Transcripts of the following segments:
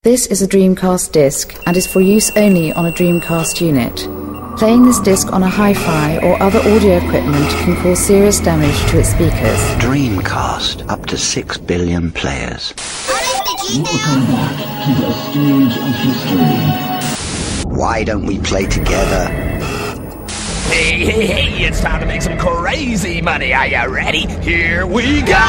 This is a Dreamcast disc and is for use only on a Dreamcast unit. Playing this disc on a hi-fi or other audio equipment can cause serious damage to its speakers. Dreamcast, up to 6 billion players. Welcome back to the stage of history. Why don't we play together? Hey, it's time to make some crazy money. Are you ready? Here we go!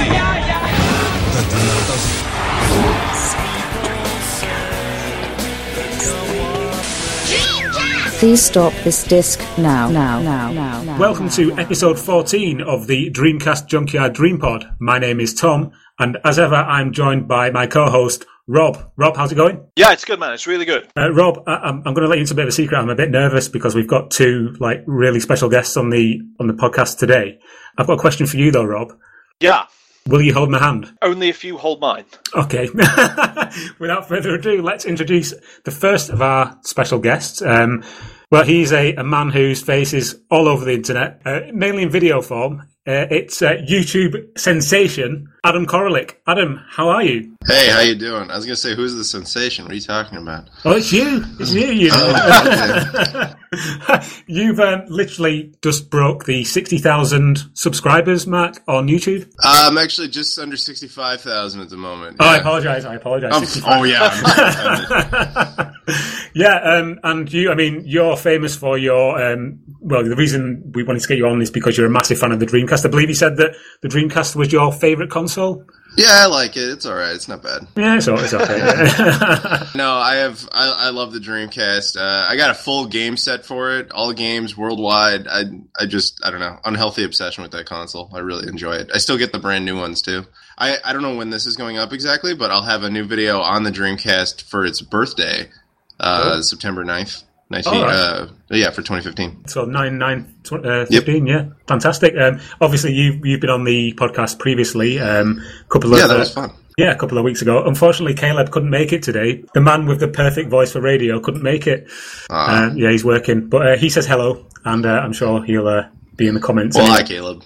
Please stop this disc now. Welcome to episode 14 of the Dreamcast Junkyard Dream Pod. My name is Tom, and as ever, I'm joined by my co-host, Rob. Rob, how's it going? Yeah, it's good, man. It's really good. Rob, I'm going to let you into a bit of a secret. I'm a bit nervous because we've got two really special guests on the podcast today. I've got a question for you, though, Rob. Yeah. Will you hold my hand? Only if you hold mine. Okay. Without further ado, let's introduce the first of our special guests. Well, he's a man whose face is all over the internet, mainly in video form. It's YouTube sensation, Adam Koralik. Adam, how are you? Hey, how you doing? I was going to say, who's the sensation? What are you talking about? Oh, it's you. It's you know. Oh, okay. You've literally just broke the 60,000 subscribers mark on YouTube. I'm actually just under 65,000 at the moment. Yeah. Oh, I apologise. Oh, yeah. Yeah, and you're famous for your, the reason we wanted to get you on is because you're a massive fan of the Dreamcast. I believe you said that the Dreamcast was your favourite console? Yeah, I like it. It's alright. It's not bad. Yeah, it's okay. No, I love the Dreamcast. I got a full game set for it. All games worldwide. I don't know. Unhealthy obsession with that console. I really enjoy it. I still get the brand new ones too. I don't know when this is going up exactly, but I'll have a new video on the Dreamcast for its birthday, September 9th. For 2015. So 9/9/15, yep. Yeah, fantastic. Obviously, you've been on the podcast previously. That was fun. Yeah, a couple of weeks ago. Unfortunately, Caleb couldn't make it today. The man with the perfect voice for radio couldn't make it. Yeah, he's working, but he says hello, and I'm sure he'll be in the comments. Well, hi, Caleb.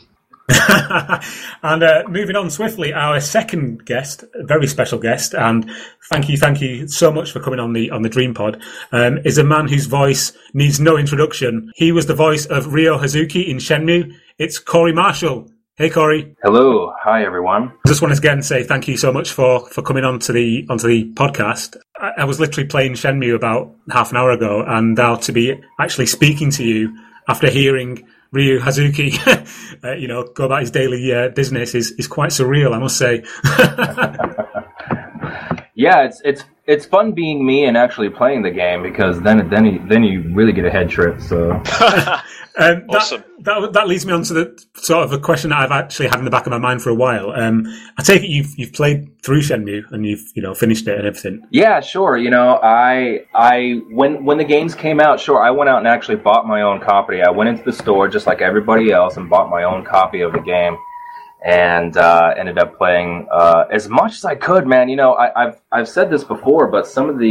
And moving on swiftly, our second guest, a very special guest, and thank you so much for coming on the Dream Pod, is a man whose voice needs no introduction. He was the voice of Ryo Hazuki in Shenmue. It's Corey Marshall. Hey, Corey. Hello. Hi, everyone. I just want to again say thank you so much for coming onto the podcast. I was literally playing Shenmue about half an hour ago, and now to be actually speaking to you after hearing Ryo Hazuki, go about his daily business is quite surreal, I must say. Yeah, it's fun being me and actually playing the game because then you really get a head trip. So awesome. That leads me on to the sort of a question that I've actually had in the back of my mind for a while. I take it you've played through Shenmue and you've finished it and everything. Yeah, sure. I when the games came out, sure, I went out and actually bought my own copy. I went into the store just like everybody else and bought my own copy of the game. And ended up playing as much as I could, man. I've said this before, but some of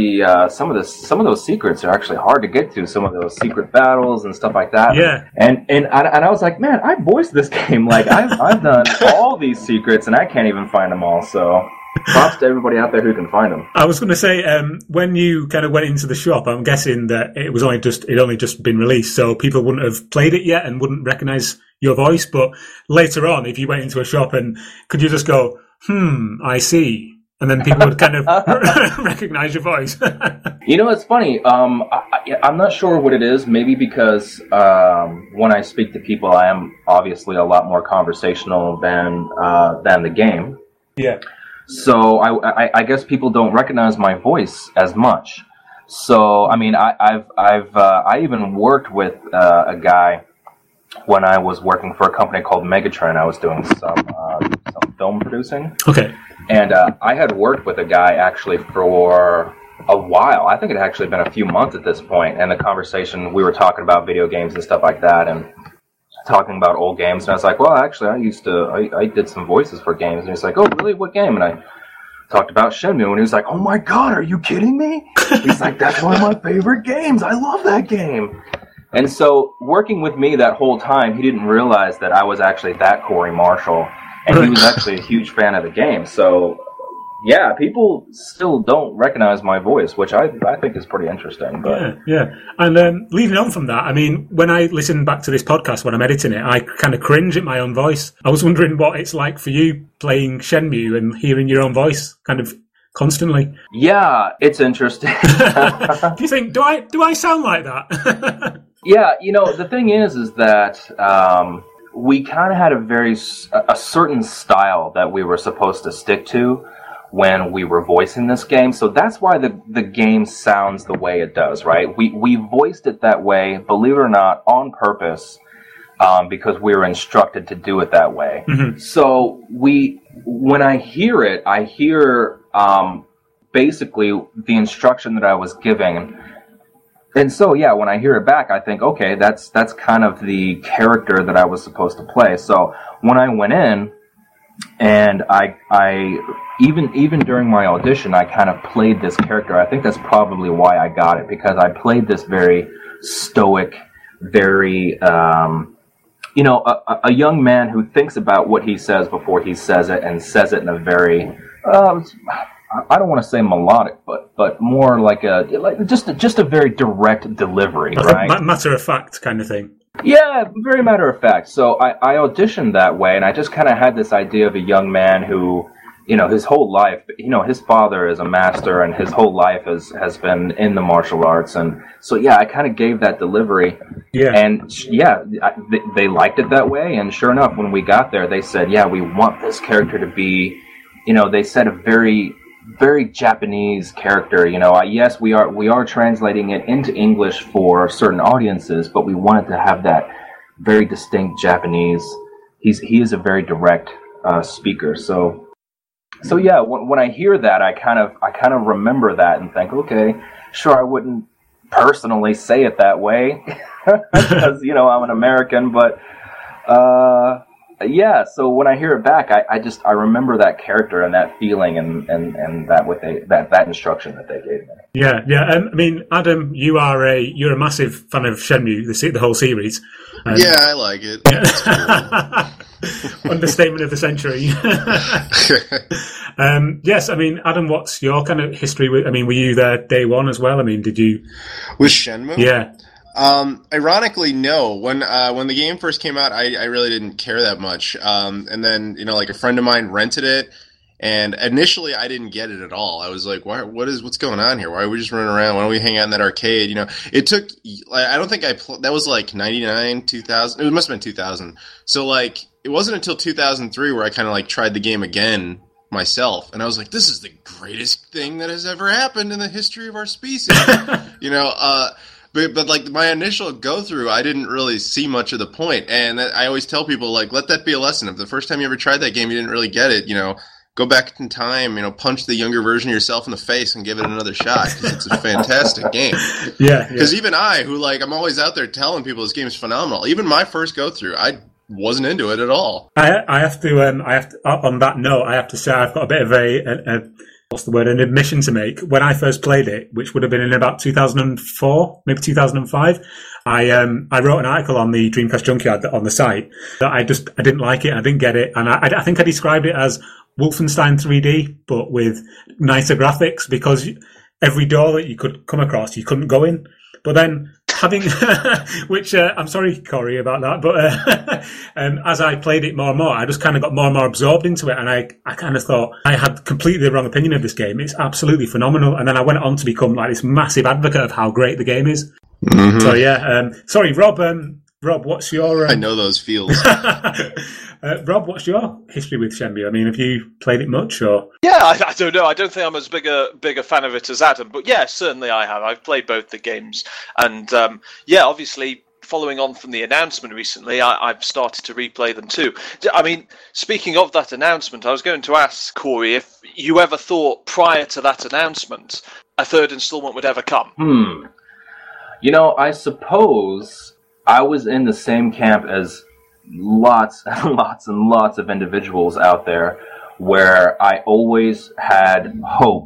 those secrets are actually hard to get to. Some of those secret battles and stuff like that. Yeah. And I was like, man, I voiced this game. Like I've done all these secrets, and I can't even find them all. So props to everybody out there who can find them. I was going to say, when you kind of went into the shop, I'm guessing that it only just been released, so people wouldn't have played it yet and wouldn't recognise your voice. But later on, if you went into a shop and could you just go, I see, and then people would kind of recognise your voice. It's funny. I'm not sure what it is. Maybe because when I speak to people, I am obviously a lot more conversational than the game. Yeah. So I guess people don't recognize my voice as much. So I mean, I even worked with a guy when I was working for a company called Megatron. I was doing some film producing. Okay. And I had worked with a guy actually for a while. I think it had actually been a few months at this point. And the conversation, we were talking about video games and stuff like that, and talking about old games, and I was like, well, actually, I did some voices for games, and he's like, oh, really, what game? And I talked about Shenmue, and he was like, oh my god, are you kidding me? He's like, that's one of my favorite games, I love that game. And so, working with me that whole time, he didn't realize that I was actually that Corey Marshall, and he was actually a huge fan of the game, so yeah, people still don't recognize my voice, which I think is pretty interesting. But yeah. And leading on from that, I mean, when I listen back to this podcast when I'm editing it, I kind of cringe at my own voice. I was wondering what it's like for you playing Shenmue and hearing your own voice kind of constantly. Yeah, it's interesting. Do you think, do I sound like that? Yeah, the thing is that we kind of had a certain style that we were supposed to stick to when we were voicing this game. So that's why the game sounds the way it does, right? We voiced it that way, believe it or not, on purpose, because we were instructed to do it that way. Mm-hmm. So when I hear it, I hear basically the instruction that I was giving. And so, yeah, when I hear it back, I think, okay, that's kind of the character that I was supposed to play. So when I went in, and I even during my audition, I kind of played this character. I think that's probably why I got it, because I played this very stoic, very, a young man who thinks about what he says before he says it, and says it in a very, I don't want to say melodic, but more like just a very direct delivery, right? Matter of fact kind of thing. Yeah, very matter of fact. So I auditioned that way, and I just kind of had this idea of a young man who, his whole life, his father is a master, and his whole life has been in the martial arts, and so yeah, I kind of gave that delivery. Yeah. And yeah, they liked it that way, and sure enough, when we got there, they said, yeah, we want this character to be, they said a very, very Japanese character. Yes, we are translating it into English for certain audiences, but we wanted to have that very distinct Japanese. He is a very direct speaker. So yeah, when I hear that, I kind of remember that and think, okay, sure, I wouldn't personally say it that way because I'm an American, but yeah, so when I hear it back, I remember that character and that feeling and that instruction that they gave me. Yeah. I mean, Adam, you're a massive fan of Shenmue, the whole series. Yeah, I like it. Cool. Understatement of the century. Yes, I mean, Adam, what's your kind of history with? I mean, were you there day one as well? I mean, did you with Shenmue? Yeah. Ironically, no. When the game first came out, I really didn't care that much. And then, like a friend of mine rented it, and initially I didn't get it at all. I was like, what's going on here? Why are we just running around? Why don't we hang out in that arcade? It took, I don't think that was like 99, 2000. It must have been 2000. So like, it wasn't until 2003 where I kind of like tried the game again myself, and I was like, this is the greatest thing that has ever happened in the history of our species. But like my initial go through, I didn't really see much of the point, and I always tell people, like, let that be a lesson. If the first time you ever tried that game you didn't really get it, go back in time, punch the younger version of yourself in the face and give it another shot, because it's a fantastic game. Yeah. Because even I, who I'm always out there telling people this game is phenomenal. Even my first go through, I wasn't into it at all. I have to on that note, I have to say I've got a bit of an admission to make. When I first played it, which would have been in about 2004, maybe 2005, I wrote an article on the Dreamcast Junkyard on the site that I didn't like it, I didn't get it, and I think I described it as Wolfenstein 3D, but with nicer graphics, because every door that you could come across, you couldn't go in. But then having, which I'm sorry, Corey, about that, but as I played it more and more, I just kind of got more and more absorbed into it, and I kind of thought I had completely the wrong opinion of this game. It's absolutely phenomenal, and then I went on to become like this massive advocate of how great the game is. Mm-hmm. So yeah, sorry, Rob. Rob, what's your? I know those feels. Rob, what's your history with Shenmue? I mean, have you played it much, or? Yeah, I don't know. I don't think I'm as big a fan of it as Adam, but yeah, certainly I have. I've played both the games, and yeah, obviously, following on from the announcement recently, I've started to replay them too. I mean, speaking of that announcement, I was going to ask Corey if you ever thought prior to that announcement a third installment would ever come. I suppose I was in the same camp as lots and lots and lots of individuals out there, where I always had hope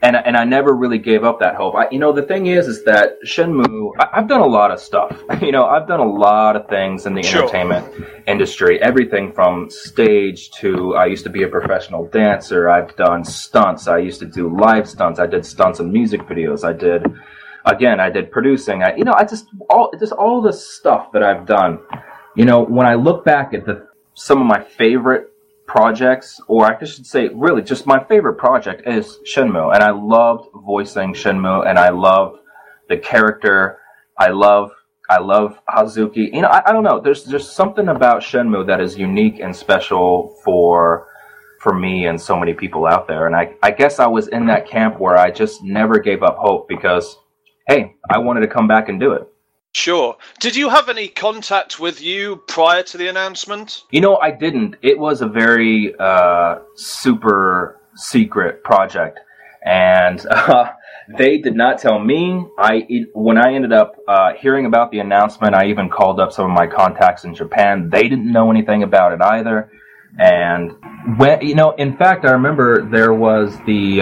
And I never really gave up that hope. The thing is that Shenmue, I've done a lot of stuff. I've done a lot of things in the entertainment industry. Everything from stage to, I used to be a professional dancer. I've done stunts. I used to do live stunts. I did stunts in music videos. I did producing. All the stuff that I've done. When I look back at some of my favorite projects, or I should say really just my favorite project is Shenmue, and I loved voicing Shenmue, and I love the character. I love Hazuki. I don't know, there's something about Shenmue that is unique and special for me and so many people out there, and I guess I was in that camp where I just never gave up hope because, hey, I wanted to come back and do it. Sure. Did you have any contact with you prior to the announcement? I didn't. It was a very super secret project, and they did not tell me. When I ended up hearing about the announcement, I even called up some of my contacts in Japan. They didn't know anything about it either. And when in fact, I remember there was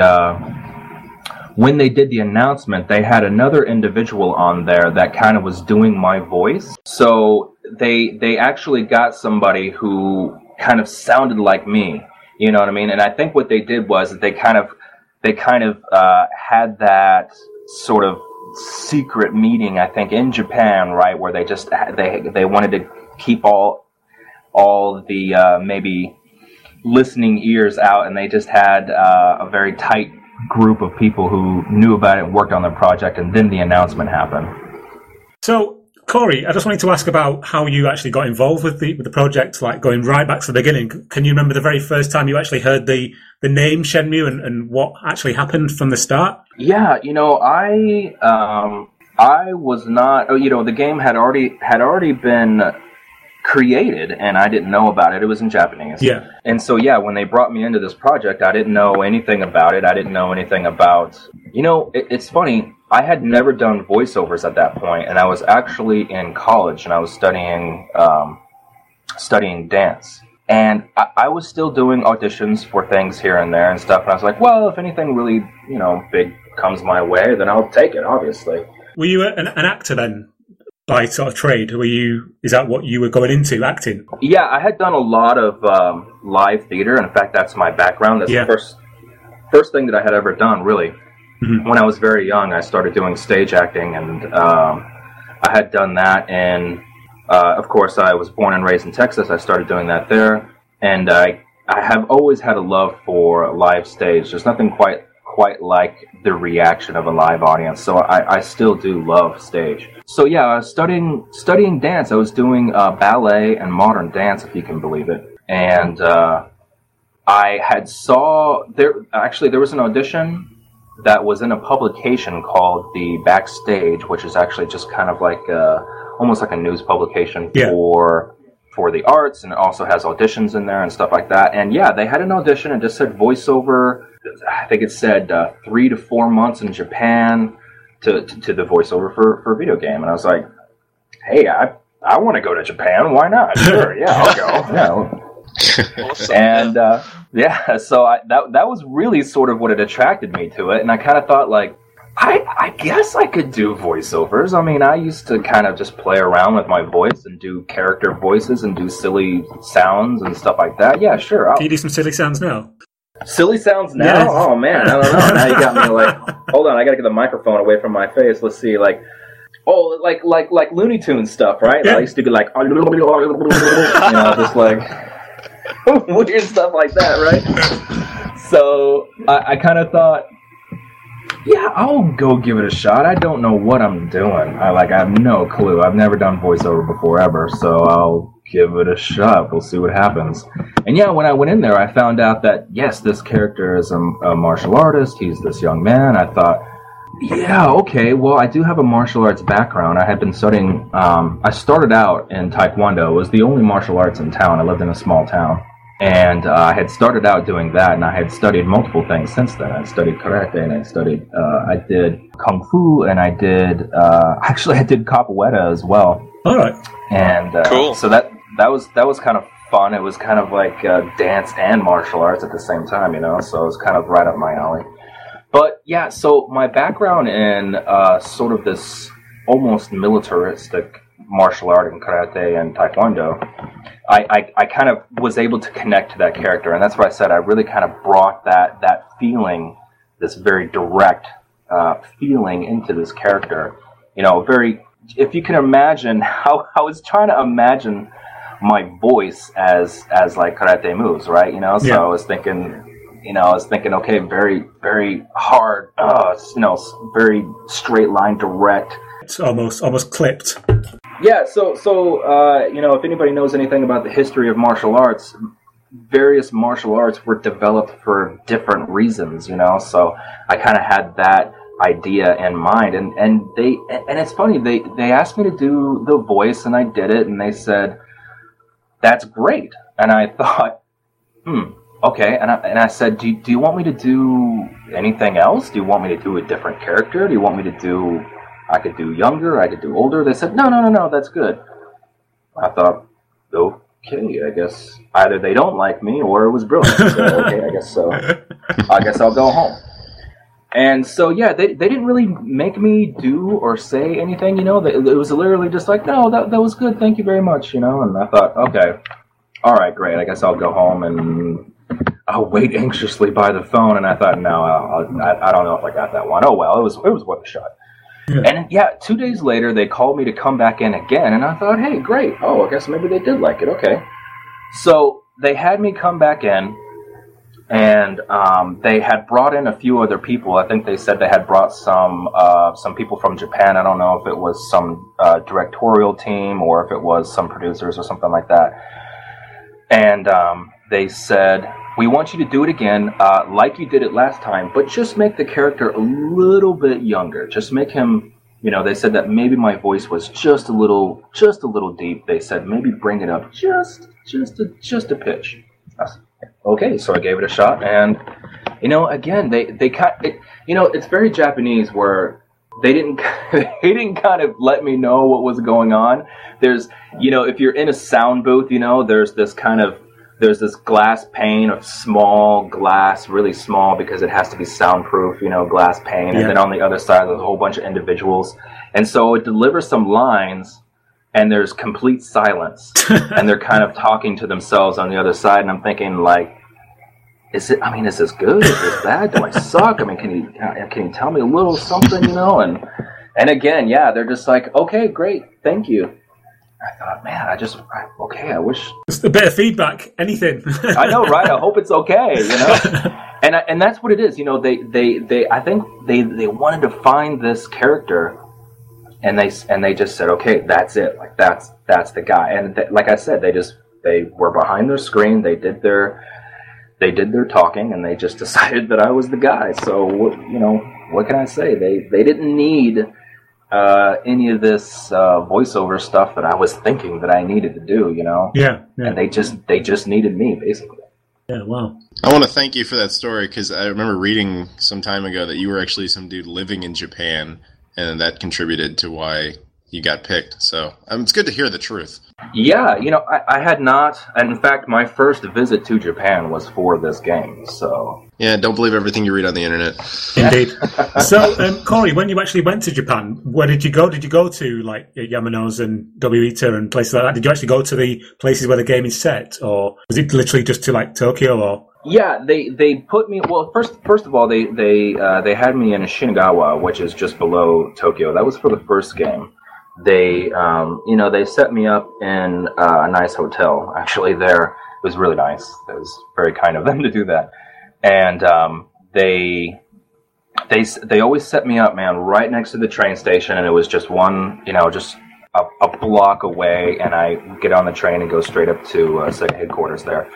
when they did the announcement, they had another individual on there that kind of was doing my voice. So they actually got somebody who kind of sounded like me. You know what I mean? And I think what they did was they kind of had that sort of secret meeting, I think, in Japan, right, where they wanted to keep all the maybe listening ears out, and they just had a very tight group of people who knew about it and worked on the project, and then the announcement happened. So, Corey, I just wanted to ask about how you actually got involved with the project, like going right back to the beginning. Can you remember the very first time you actually heard the name Shenmue and what actually happened from the start? Yeah, I was not. The game had already been created, and I didn't know about it. It was in Japanese. Yeah. And so, when they brought me into this project, I didn't know anything about it. I didn't know anything about... it's funny. I had never done voiceovers at that point, and I was actually in college, and I was studying dance. And I was still doing auditions for things here and there and stuff, and I was like, well, if anything really, big comes my way, then I'll take it, obviously. Were you an actor then? By sort of trade, is that what you were going into, acting? Yeah, I had done a lot of live theater. In fact, that's my background. That's the first thing that I had ever done, really. Mm-hmm. When I was very young, I started doing stage acting, and I had done that. And of course, I was born and raised in Texas. I started doing that there, and I have always had a love for live stage. There's nothing quite like the reaction of a live audience, so I still do love stage. So yeah, I was studying dance. I was doing ballet and modern dance, if you can believe it. And I had there was an audition that was in a publication called The Backstage, which is actually just kind of like almost like a news publication for the arts, and it also has auditions in there and stuff like that. And yeah, they had an audition and just said voiceover. I think it said 3 to 4 months in Japan to the voiceover for video game. And I was like, hey, I want to go to Japan. Why not? Sure, yeah, I'll go. Yeah. Awesome. And so that was really sort of what had attracted me to it. And I kind of thought, like, I guess I could do voiceovers. I mean, I used to kind of just play around with my voice and do character voices and do silly sounds and stuff like that. Yeah, sure. Can you do some silly sounds now? Silly sounds now? Yeah. Oh, man, I don't know. Now you got me like, hold on, I got to get the microphone away from my face. Let's see, like Looney Tunes stuff, right? Yeah. I used to be like, just like weird stuff like that, right? So I kind of thought, yeah, I'll go give it a shot. I don't know what I'm doing. I have no clue. I've never done voiceover before ever, so I'll give it a shot. We'll see what happens. And yeah, when I went in there, I found out that, yes, this character is a martial artist. He's this young man. I thought, yeah, okay, well, I do have a martial arts background. I had been studying, I started out in Taekwondo. It was the only martial arts in town. I lived in a small town. And I had started out doing that, and I had studied multiple things since then. I studied karate, and I did kung fu, and I did capoeira as well. All right. And cool. So that was kind of fun. It was kind of like dance and martial arts at the same time, so it was kind of right up my alley. But yeah, so my background in sort of this almost militaristic martial art in karate and taekwondo, I kind of was able to connect to that character, and that's why I said I really kind of brought that feeling, this very direct feeling into this character. You know, if you can imagine how I was trying to imagine my voice as like karate moves, right? You know, so I was thinking, okay, very, very hard, very straight line, direct. It's almost clipped. Yeah, so if anybody knows anything about the history of martial arts, various martial arts were developed for different reasons, you know. So I kind of had that idea in mind, and it's funny, they asked me to do the voice, and I did it, and they said, "That's great," and I thought, okay, and I said, do you want me to do anything else? Do you want me to do a different character? Do you want me to do? I could do younger, I could do older. They said, no, that's good. I thought, okay, I guess either they don't like me or it was brilliant. So, okay, I guess so. I guess I'll go home. And so, yeah, they didn't really make me do or say anything, you know. It was literally just like, no, that was good, thank you very much, you know. And I thought, okay, all right, great, I guess I'll go home and I'll wait anxiously by the phone. And I thought, no, I don't know if I got that one. Oh, well, it was worth a shot. Yeah. And yeah, 2 days later, they called me to come back in again, and I thought, hey, great. Oh, I guess maybe they did like it. Okay. So they had me come back in, and they had brought in a few other people. I think they said they had brought some people from Japan. I don't know if it was some directorial team or if it was some producers or something like that. And they said, we want you to do it again like you did it last time, but just make the character a little bit younger. Just make him, you know, they said that maybe my voice was just a little deep. They said maybe bring it up just a pitch. I said, okay, so I gave it a shot, and you know, again, they you know, it's very Japanese where they didn't kind of let me know what was going on. There's, you know, if you're in a sound booth, you know, there's this glass pane of small glass, really small because it has to be soundproof, you know, glass pane. Yeah. And then on the other side, there's a whole bunch of individuals. And so it delivers some lines, and there's complete silence. And they're kind of talking to themselves on the other side. And I'm thinking, like, is this good? Is this bad? Do I suck? I mean, can you tell me a little something, you know? And again, yeah, they're just like, okay, great, thank you. I thought, man, I wish. Just a bit of feedback, anything. I know, right? I hope it's okay, you know? And that's what it is, you know, they I think they wanted to find this character, and they just said, okay, that's it. Like, that's the guy. And like I said, they were behind their screen, they did their talking, and they just decided that I was the guy. So, you know, what can I say? They didn't need any of this voiceover stuff that I was thinking that I needed to do, you know? Yeah. And they just needed me, basically. Yeah, wow. I want to thank you for that story, because I remember reading some time ago that you were actually some dude living in Japan, and that contributed to why you got picked. So it's good to hear the truth. Yeah, you know, I had not, and in fact, my first visit to Japan was for this game, so... Yeah, don't believe everything you read on the internet. Indeed. So, Corey, when you actually went to Japan, where did you go? Did you go to, like, Yamano's and Dobuita and places like that? Did you actually go to the places where the game is set, or was it literally just to, like, Tokyo, or...? Yeah, they put me, well, first of all, they had me in Shinagawa, which is just below Tokyo. That was for the first game. They, you know, they set me up in a nice hotel, actually, there. It was really nice. It was very kind of them to do that. And they always set me up, man, right next to the train station, and it was just one, you know, just a block away, and I get on the train and go straight up to Sega headquarters there,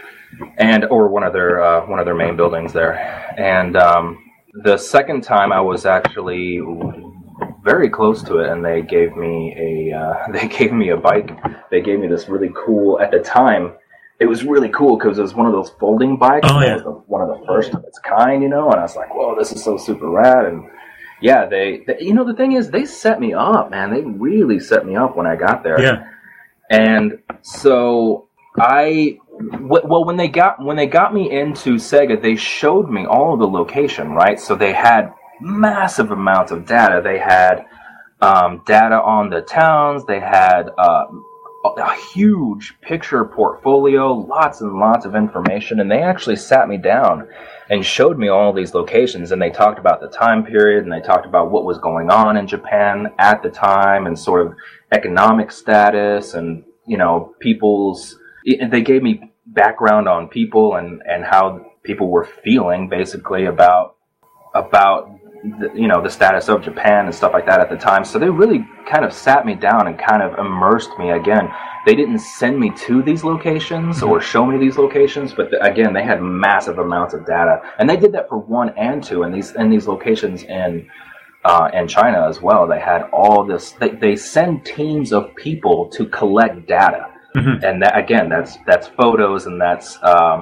or one of their main buildings there. And the second time I was actually very close to it, and they gave me a bike. They gave me this really cool, at the time, it was really cool because it was one of those folding bikes. Oh, yeah. It was one of the first of its kind, you know, and I was like, whoa, this is so super rad. And yeah, they you know, the thing is, they set me up, man. They really set me up when I got there. Yeah. And so Well, when they got me into Sega, they showed me all of the location, right? So they had massive amounts of data. They had data on the towns. They had a huge picture portfolio, lots and lots of information, and they actually sat me down and showed me all these locations, and they talked about the time period, and they talked about what was going on in Japan at the time, and sort of economic status, and, you know, they gave me background on people and how people were feeling, basically, about the status of Japan and stuff like that at the time. So they really kind of sat me down and kind of immersed me again. They didn't send me to these locations or show me these locations, but again, they had massive amounts of data, and they did that for 1 and 2, and these locations in China as well. They had all this. They send teams of people to collect data, and that, again, that's photos, and that's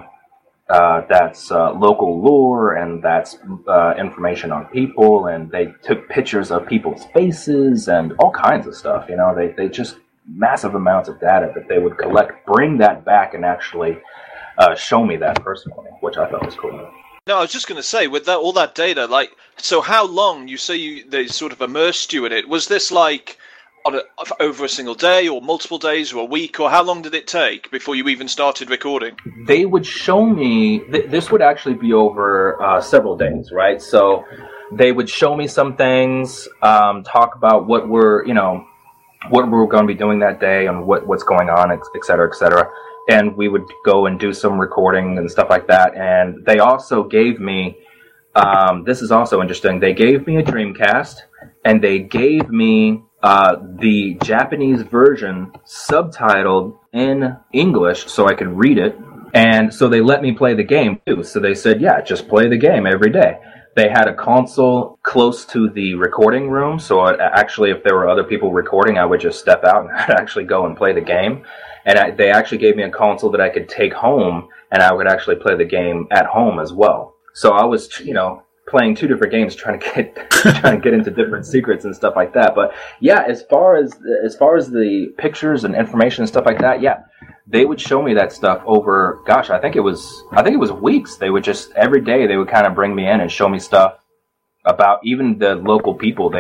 local lore, and that's information on people, and they took pictures of people's faces and all kinds of stuff. You know, they just massive amounts of data that they would collect, bring that back, and actually show me that personally, which I thought was cool. No, I was just going to say, with all that data, like, so how long, you say they sort of immersed you in it, was this like over a single day, or multiple days, or a week, or how long did it take before you even started recording? They would show me, this would actually be over several days, right? So they would show me some things, talk about what we're going to be doing that day, and what's going on, et cetera, et cetera. And we would go and do some recording and stuff like that. And they also gave me, this is also interesting, they gave me a Dreamcast, and they gave me the Japanese version subtitled in English so I could read it. And so they let me play the game too. So they said, yeah, just play the game every day. They had a console close to the recording room, so actually, if there were other people recording, I would just step out and I'd actually go and play the game. And they actually gave me a console that I could take home, and I would actually play the game at home as well. So I was, playing 2 different games, trying to get into different secrets and stuff like that. But yeah, as far as the pictures and information and stuff like that, yeah, they would show me that stuff over, gosh, I think it was weeks. They would just, every day they would kind of bring me in and show me stuff about even the local people.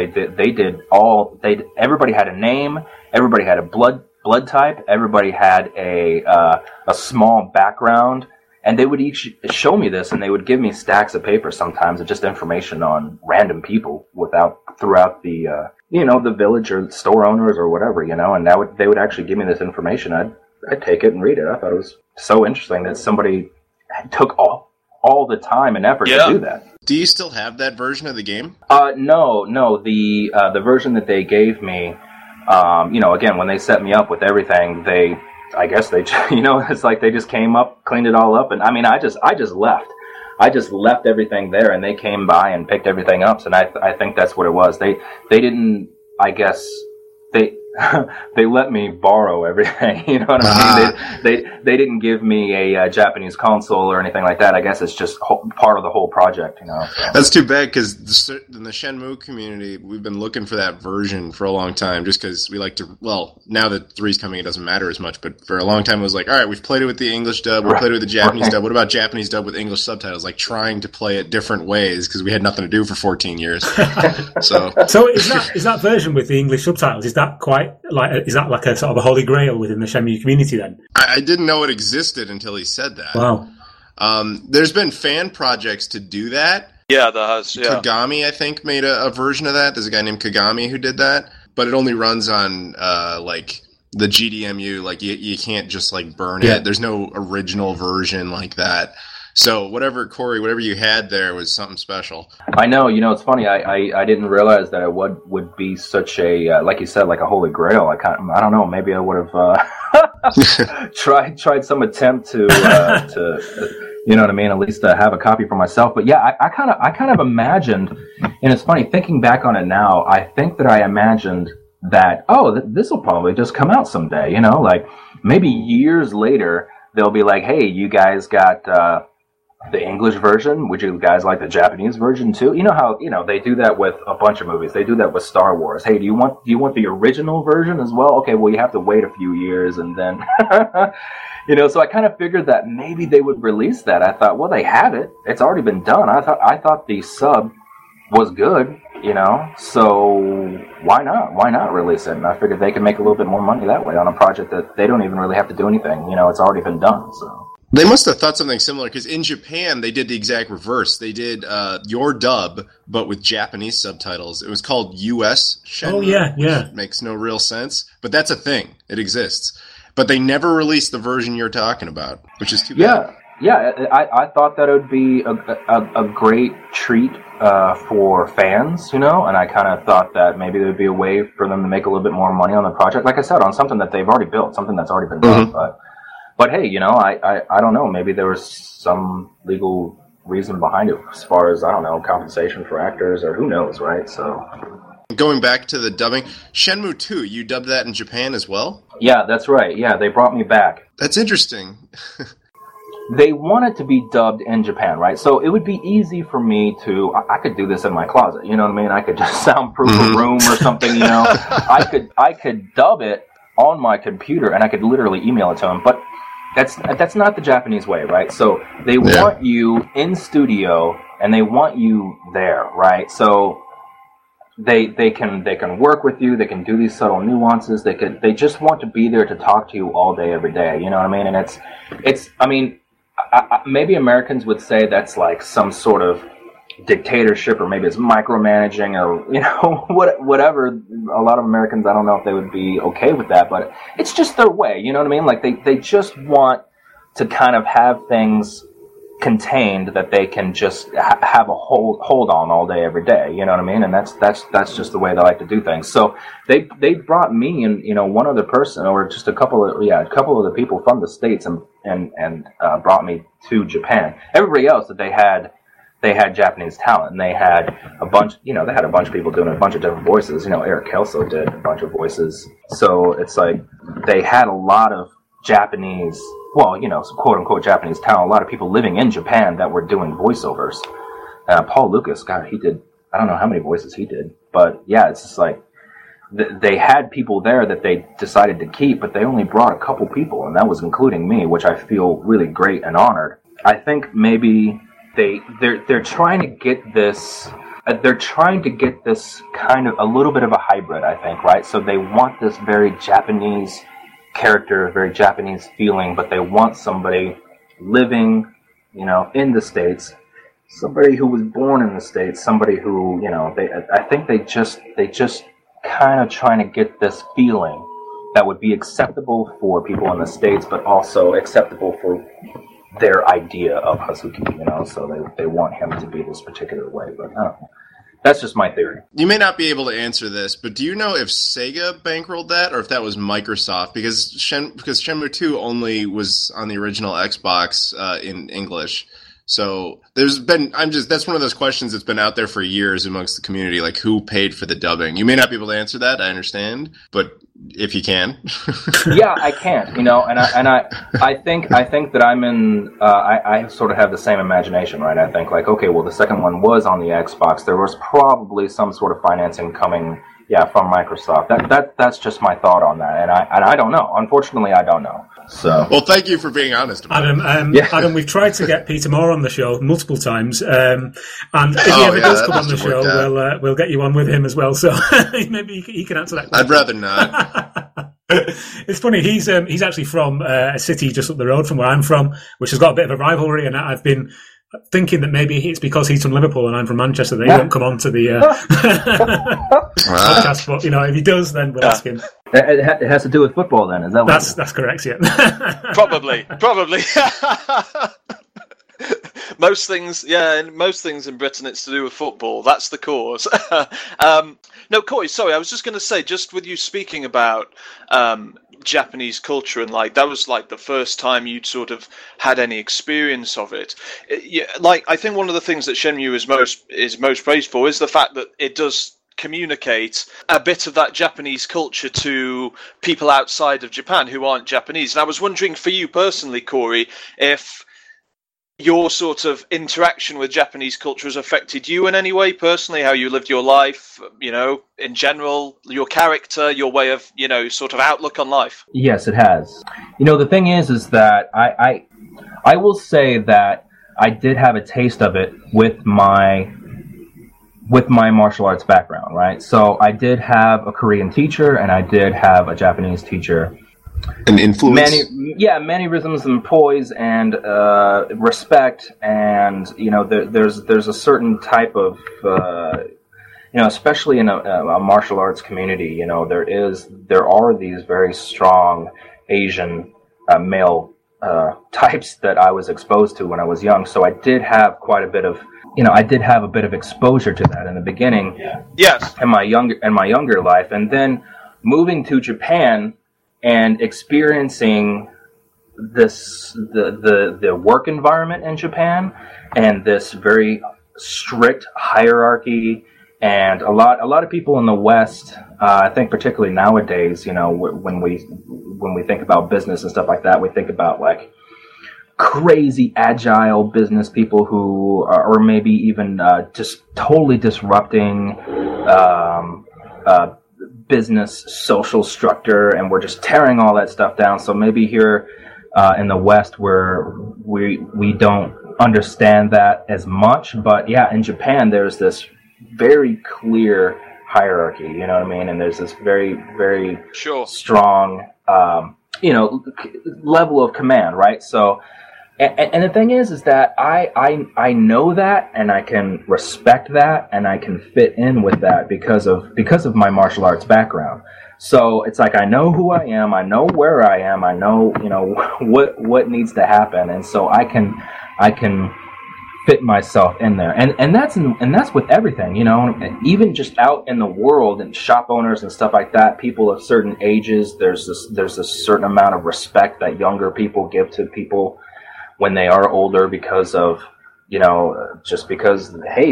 Everybody had a name, everybody had a blood type, everybody had a small background, and they would each show me this, and they would give me stacks of paper sometimes of just information on random people throughout the the village or store owners or whatever, and they would actually give me this information. I'd take it and read it. I thought it was so interesting that somebody took all the time and effort to do that. Do you still have that version of the game? No. The version that they gave me, again, when they set me up with everything, I guess they, it's like they just came up, cleaned it all up, and I mean, I just left. I just left everything there, and they came by and picked everything up, and I think that's what it was. They didn't, I guess, they let me borrow everything, you know what I mean? They didn't give me a Japanese console or anything like that. I guess it's just part of the whole project, So. That's too bad, because in the Shenmue community, we've been looking for that version for a long time, just because we like to, well, now that 3's coming, it doesn't matter as much, but for a long time it was like, all right, we've played it with the English dub, we played it with the Japanese dub, what about Japanese dub with English subtitles? Like trying to play it different ways, because we had nothing to do for 14 years. So is that version with the English subtitles, is that like a sort of a holy grail within the Shenmue community then? I didn't know it existed until he said that. Wow. There's been fan projects to do that. Yeah, there has. Yeah. Kagami, I think, made a version of that. There's a guy named Kagami who did that, but it only runs on like the GDMU. Like you can't just like burn it. There's no original version like that. So Corey, whatever you had there was something special. I know, it's funny. I didn't realize that it would be such a, like you said, like a holy grail. I don't know. Maybe I would have tried some attempt to you know what I mean, at least have a copy for myself. But yeah, I kind of imagined, and it's funny thinking back on it now. I think that I imagined that this will probably just come out someday. Like maybe years later they'll be like, hey, you guys got the English version? Would you guys like the Japanese version too? You know how they do that with a bunch of movies. They do that with Star Wars. Hey, do you want the original version as well? Okay, well you have to wait a few years and then So I kind of figured that maybe they would release that. I thought, well, they have it. It's already been done. I thought the sub was good, so why not? Why not release it? And I figured they could make a little bit more money that way on a project that they don't even really have to do anything. It's already been done. So they must have thought something similar, because in Japan they did the exact reverse. They did your dub, but with Japanese subtitles. It was called US Shenmue. Oh yeah. Which makes no real sense, but that's a thing. It exists. But they never released the version you're talking about, which is too bad. Yeah, I thought that it would be a great treat for fans, and I kind of thought that maybe there would be a way for them to make a little bit more money on the project. Like I said, on something that they've already built, something that's already been done. But hey, I don't know. Maybe there was some legal reason behind it as far as, I don't know, compensation for actors or who knows, right? So going back to the dubbing, Shenmue 2, you dubbed that in Japan as well? Yeah, that's right. Yeah, they brought me back. That's interesting. They want it to be dubbed in Japan, right? So it would be easy for me to, I could do this in my closet, you know what I mean? I could just soundproof a room or something, I could dub it on my computer and I could literally email it to them, but that's not the Japanese way, right? So they want you in studio and they want you there, right? So they can work with you, they can do these subtle nuances, they just want to be there to talk to you all day, every day, you know what I mean? And it's maybe Americans would say that's like some sort of dictatorship, or maybe it's micromanaging, or whatever. A lot of Americans, I don't know if they would be okay with that, but it's just their way, you know what I mean? Like they just want to kind of have things contained that they can just have a hold on all day, every day, you know what I mean? And that's just the way they like to do things. So they brought me and one other person, or just a couple of the people from the States, and brought me to Japan. Everybody else that they had Japanese talent, and they had a bunch of people doing a bunch of different voices. Eric Kelso did a bunch of voices. So it's like they had a lot of Japanese, some quote-unquote Japanese talent, a lot of people living in Japan that were doing voiceovers. Paul Lucas, God, he did, I don't know how many voices he did, but yeah, it's just like, they had people there that they decided to keep, but they only brought a couple people, and that was including me, which I feel really great and honored. I think maybe they're trying to get this, kind of a little bit of a hybrid, I think, right? So they want this very Japanese character, very Japanese feeling, but they want somebody living, in the States, somebody who was born in the States, somebody who, I think they just kind of trying to get this feeling that would be acceptable for people in the States, but also acceptable for their idea of Hazuki, so they want him to be this particular way, but I don't know. That's just my theory. You may not be able to answer this, but do you know if Sega bankrolled that, or if that was Microsoft? Because Shenmue 2 only was on the original Xbox in English. So that's one of those questions that's been out there for years amongst the community, like who paid for the dubbing? You may not be able to answer that, I understand, but if you can. Yeah, I can't, and I think that I'm in, I sort of have the same imagination, right? I think like, okay, well, the second one was on the Xbox. There was probably some sort of financing coming, from Microsoft. That's just my thought on that, and I don't know. Unfortunately, I don't know. So, well, thank you for being honest about it. Adam, we've tried to get Peter Moore on the show multiple times, and if he ever does come on the show, we'll get you on with him as well. So maybe he can answer that question. I'd rather not. It's funny. He's actually from a city just up the road from where I'm from, which has got a bit of a rivalry, and I've been thinking that maybe it's because he's from Liverpool and I'm from Manchester that he won't come on to the podcast. But if he does, then we'll ask him. It has to do with football, then, is that? That's correct. Yeah. Probably. Most things in Britain, it's to do with football. That's the cause. No, Corey, sorry, I was just going to say, just with you speaking about Japanese culture and that was the first time you'd sort of had any experience of it. I think one of the things that Shenmue is most praised for is the fact that it does communicate a bit of that Japanese culture to people outside of Japan who aren't Japanese. And I was wondering for you personally, Corey, if your sort of interaction with Japanese culture has affected you in any way personally, how you lived your life, in general, your character, your way of, sort of outlook on life? Yes, it has. The thing is that I will say that I did have a taste of it with my martial arts background, right? So I did have a Korean teacher and I did have a Japanese teacher. An influence? Mannerisms and poise and respect, and there's a certain type of especially in a martial arts community, there are these very strong Asian male types that I was exposed to when I was young. So I did have quite a bit of exposure to that in the beginning. Yes. In my younger life, and then moving to Japan and experiencing the work environment in Japan and this very strict hierarchy, and a lot of people in the West, I think particularly nowadays, when we think about business and stuff like that, we think about like crazy agile business people who are, or maybe even just totally disrupting business social structure, and we're just tearing all that stuff down. So maybe here in the West where we don't understand that as much, but yeah, in Japan there's this very clear hierarchy, you know what I mean, and there's this very, very strong level of command, right? So and the thing is that I know that, and I can respect that, and I can fit in with that because of my martial arts background. So it's like I know who I am, I know where I am, I know what needs to happen, and so I can fit myself in there, and that's with everything, even just out in the world and shop owners and stuff like that. People of certain ages, there's a certain amount of respect that younger people give to people when they are older, because of just because, hey,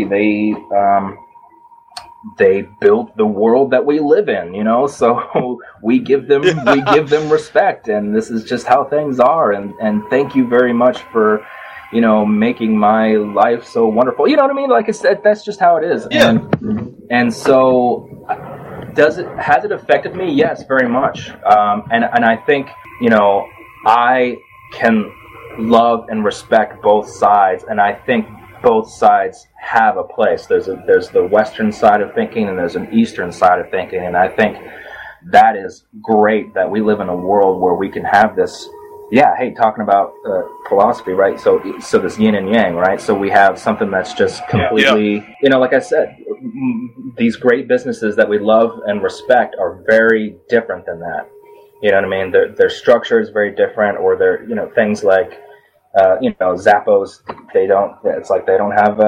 they built the world that we live in, so we give them respect, and this is just how things are, and thank you very much for making my life so wonderful. You know what I mean? Like I said, that's just how it is. Yeah. And so has it affected me? Yes, very much. And I think, I can love and respect both sides, and I think both sides have a place. There's the Western side of thinking, and there's an Eastern side of thinking, and I think that is great that we live in a world where we can have this. Yeah, hey, talking about philosophy, right? So this yin and yang, right? So we have something that's just completely, like I said, these great businesses that we love and respect are very different than that. You know what I mean? Their structure is very different, or their, things like, Zappos. It's like they don't have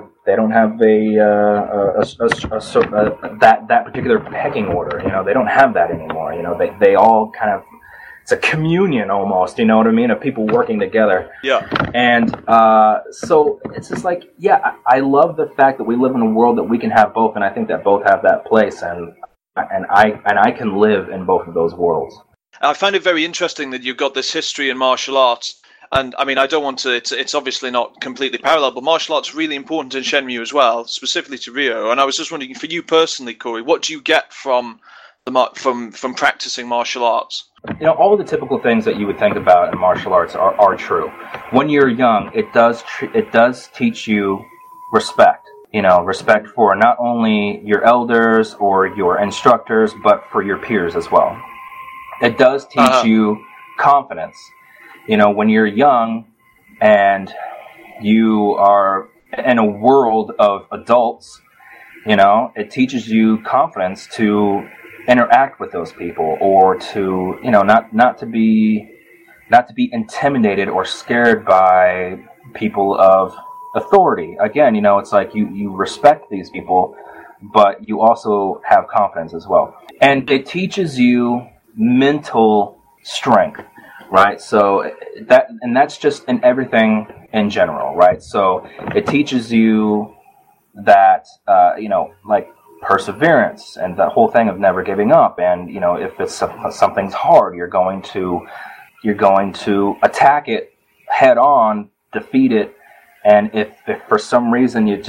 that particular pecking order. They don't have that anymore. They all kind of, it's a communion almost, you know what I mean, of people working together. Yeah. And so it's just like, yeah, I love the fact that we live in a world that we can have both, and I think that both have that place, and I can live in both of those worlds. I find it very interesting that you've got this history in martial arts. And I mean, I don't want to. It's obviously not completely parallel, but martial arts is really important in Shenmue as well, specifically to Ryo. And I was just wondering, for you personally, Corey, what do you get from practicing martial arts? All of the typical things that you would think about in martial arts are true. When you're young, it does teach you respect. Respect for not only your elders or your instructors, but for your peers as well. It does teach you confidence. When you're young and you are in a world of adults, it teaches you confidence to interact with those people, or to, not to be intimidated or scared by people of authority. Again, it's like you respect these people, but you also have confidence as well. And it teaches you mental strength. Right, so that's just in everything in general, right? So it teaches you that, like perseverance and the whole thing of never giving up. And if it's something's hard, you're going to attack it head on, defeat it, And if for some reason you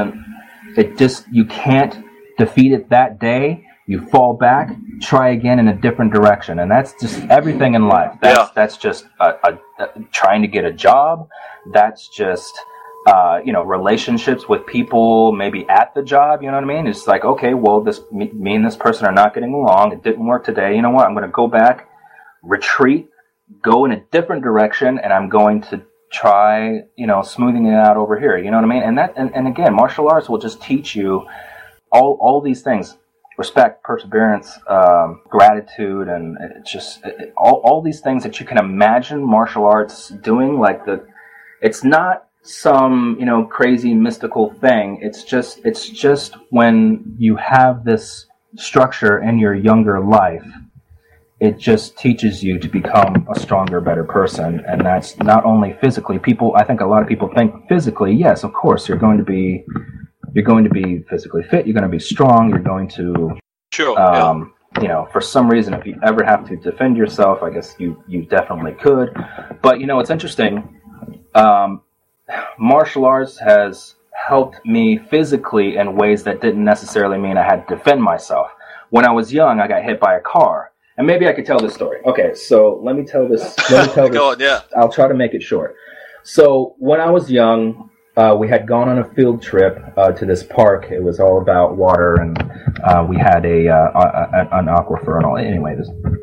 can't defeat it that day, you fall back, try again in a different direction. And that's just everything in life. That's just trying to get a job. That's just, relationships with people maybe at the job, you know what I mean? It's like, okay, well, me and this person are not getting along. It didn't work today. You know what? I'm going to go back, retreat, go in a different direction, and I'm going to try, smoothing it out over here. You know what I mean? And again, martial arts will just teach you all these things. Respect, perseverance, gratitude, and all these things that you can imagine martial arts doing. It's not some crazy mystical thing. It's just when you have this structure in your younger life, it just teaches you to become a stronger, better person. And that's not only physically. I think a lot of people think physically. Yes, of course, you're going to be physically fit. You're going to be strong. You're going to, for some reason, if you ever have to defend yourself, I guess you definitely could. But it's interesting. Martial arts has helped me physically in ways that didn't necessarily mean I had to defend myself. When I was young, I got hit by a car. And maybe I could tell this story. Okay, so let me tell this. Go on, yeah. I'll try to make it short. So when I was young, we had gone on a field trip to this park. It was all about water, and we had an aquifer and all. Anyway,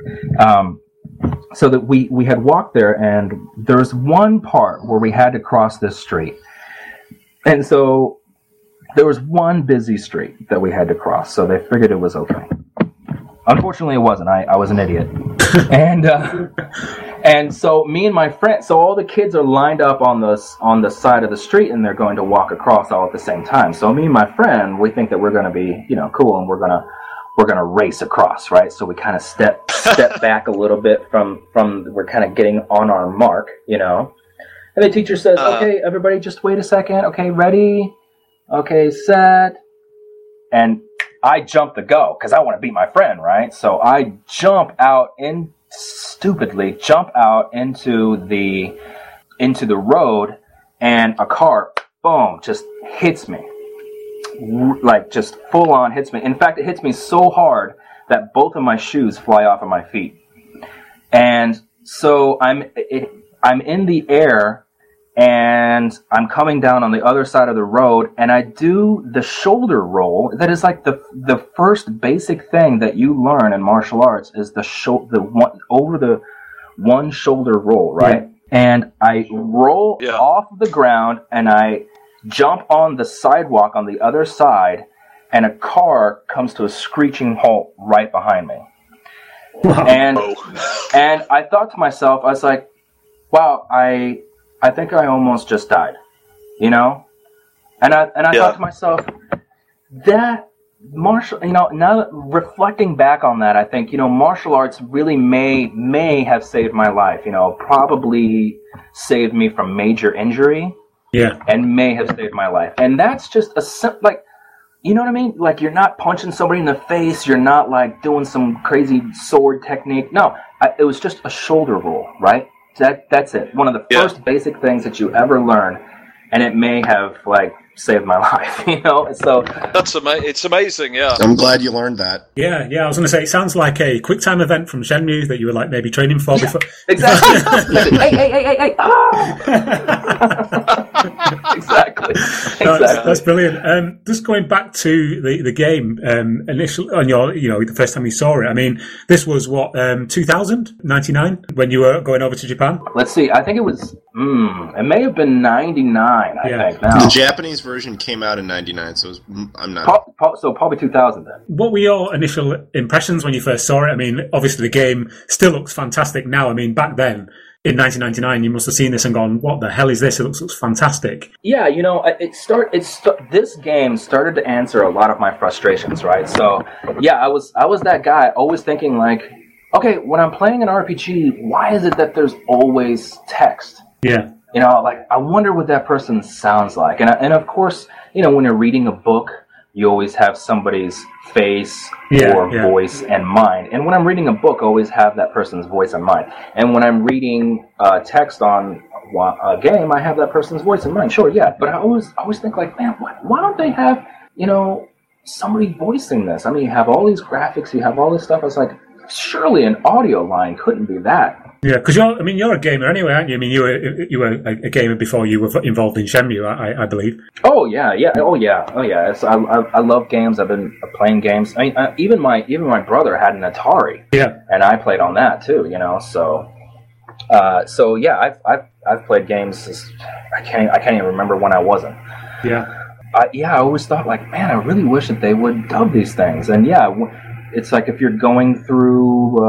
so that we had walked there, and there's one part where we had to cross this street, and so there was one busy street that we had to cross. So they figured it was okay. Unfortunately, it wasn't. I was an idiot. And so me and my friend, so all the kids are lined up on the side of the street, and they're going to walk across all at the same time. So me and my friend, we think that we're going to be, cool, and we're going to race across, right? So we kind of step back a little bit from we're kind of getting on our mark, And the teacher says, okay, everybody, just wait a second. Okay, ready? Okay, set. And I jump to go because I want to beat my friend, right? So I stupidly jump out into the road, and a car, boom, just hits me. Just full on hits me. In fact, it hits me so hard that both of my shoes fly off of my feet. And so I'm in the air, and I'm coming down on the other side of the road, and I do the shoulder roll. That is like the first basic thing that you learn in martial arts is the one shoulder roll, right? Yeah. And I roll off the ground, and I jump on the sidewalk on the other side, and a car comes to a screeching halt right behind me. Wow. And I thought to myself, I was like, wow, I think I almost just died, And I thought to myself, that martial, now reflecting back on that, I think, martial arts really may have saved my life, probably saved me from major injury. Yeah. And may have saved my life. And that's just you know what I mean? Like, you're not punching somebody in the face. You're not, doing some crazy sword technique. No, it was just a shoulder roll, right? That's it. One of the first basic things that you ever learn, and it may have saved my life. So it's amazing. Yeah, I'm glad you learned that. Yeah. I was going to say, it sounds like a quick time event from Shenmue that you were maybe training for before. Exactly. hey! Exactly. That's brilliant. Just going back to the game initially on your, the first time you saw it. I mean, this was what 2099 when you were going over to Japan. Let's see. I think it was. It may have been 99. I think now. The Japanese version came out in 99, so I'm not. So probably 2000 then. What were your initial impressions when you first saw it? I mean, obviously the game still looks fantastic now. I mean, back then, in 1999, you must have seen this and gone, what the hell is this? It looks fantastic. Yeah, this game started to answer a lot of my frustrations, right? So, yeah, I was that guy always thinking okay, when I'm playing an RPG, why is it that there's always text? Yeah. I wonder what that person sounds like. And of course, when you're reading a book, you always have somebody's face or voice and mind. And when I'm reading a book, I always have that person's voice and mind. And when I'm reading text on game, I have that person's voice in mind. Sure, yeah, but I always think like, man, why don't they have somebody voicing this? I mean, you have all these graphics, you have all this stuff. I was like, surely an audio line couldn't be that. Yeah, because you're a gamer anyway, aren't you? I mean, you were a gamer before you were involved in Shenmue, I believe. Oh yeah. I love games. I've been playing games. I mean, even my brother had an Atari. Yeah, and I played on that too. So yeah, I've played games. I can't even remember when I wasn't. Yeah. I always thought like, man, I really wish that they would dub these things. And yeah, it's like if you're going through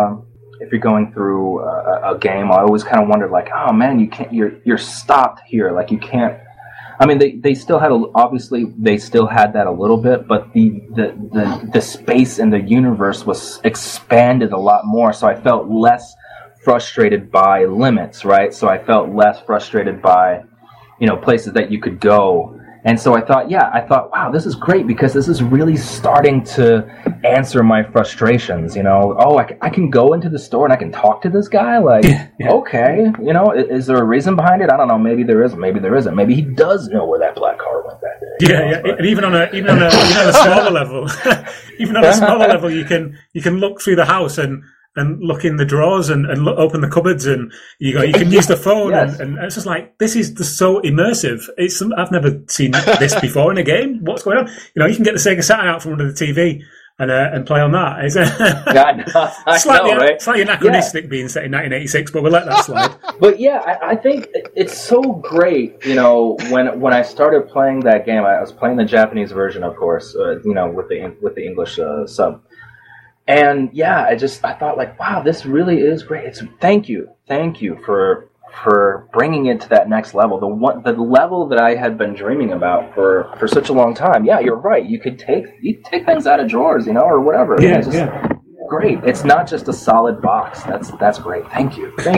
a game, I always kind of wondered like, oh man, you can't. You're stopped here. Like you can't. I mean, they still had obviously they still had that a little bit, but the space in the universe was expanded a lot more. So I felt less frustrated by limits, right? So I felt less frustrated by places that you could go. And so I thought, wow, this is great because this is really starting to answer my frustrations. I can go into the store and I can talk to this guy. Like, okay, is there a reason behind it? I don't know. Maybe there is. Maybe there isn't. Maybe he does know where that black car went that day. Yeah. And even on a smaller level, you can look through the house and look in the drawers and open the cupboards and you can use the phone and it's just like, this is just so immersive. I've never seen this before in a game. What's going on? You can get the Sega Saturn out from under the TV and play on that. It's slightly anachronistic being set in 1986, but we'll let that slide. But yeah, I think it's so great. When I started playing that game, I was playing the Japanese version, of course. With the English sub. And yeah, I thought like, wow, this really is great. Thank you for bringing it to that next level, the level that I had been dreaming about for such a long time. Yeah, you're right. You take things out of drawers, or whatever. Yeah, great. It's not just a solid box. That's great. Thank you. Do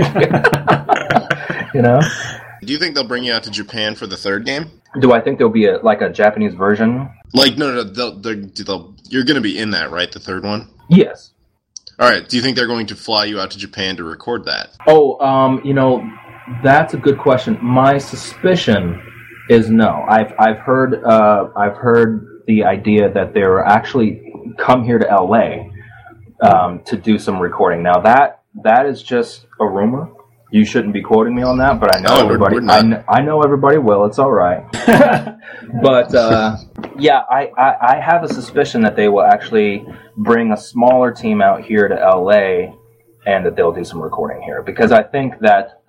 you think they'll bring you out to Japan for the third game? Do I think there'll be a Japanese version? Like no, you're going to be in that, right? The third one. Yes. All right. Do you think they're going to fly you out to Japan to record that? Oh, that's a good question. My suspicion is no. I've heard the idea that they were actually come here to LA to do some recording. Now that is just a rumor. You shouldn't be quoting me on that, but I know everybody. I know everybody will. It's all right. But yeah, I have a suspicion that they will actually bring a smaller team out here to LA, and that they'll do some recording here because I think that